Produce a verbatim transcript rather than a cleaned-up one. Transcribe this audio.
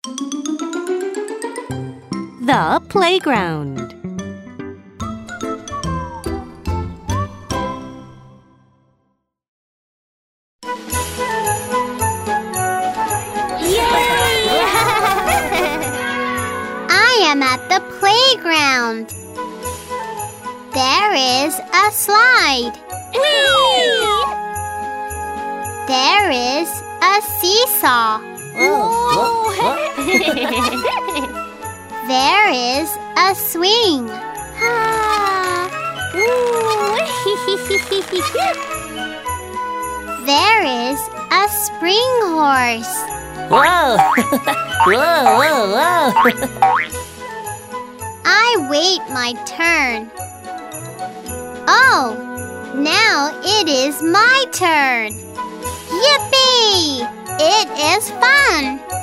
The playground. I am at the playground. There is a slide. There is a seesaw. There is a swing. There is a spring horse. Whoa! Whoa, whoa, whoa! I wait my turn. Oh, now it is my turn. Yippee! It is fun!